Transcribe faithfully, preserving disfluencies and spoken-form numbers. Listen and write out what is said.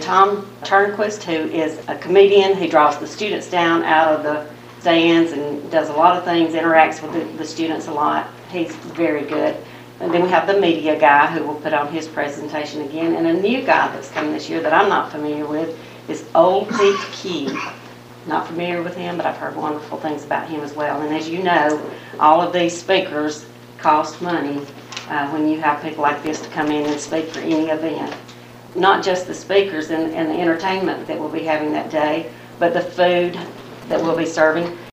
Tom Turnquist, who is a comedian who draws the students down out of the stands and does a lot of things, interacts with the, the students a lot. He's very good. And then we have the media guy who will put on his presentation again. And a new guy that's coming this year that I'm not familiar with is Old Pete Key. Not familiar with him, but I've heard wonderful things about him as well. And as you know, all of these speakers cost money uh, when you have people like this to come in and speak for any event. Not just the speakers and, and the entertainment that we'll be having that day, but the food that we'll be serving.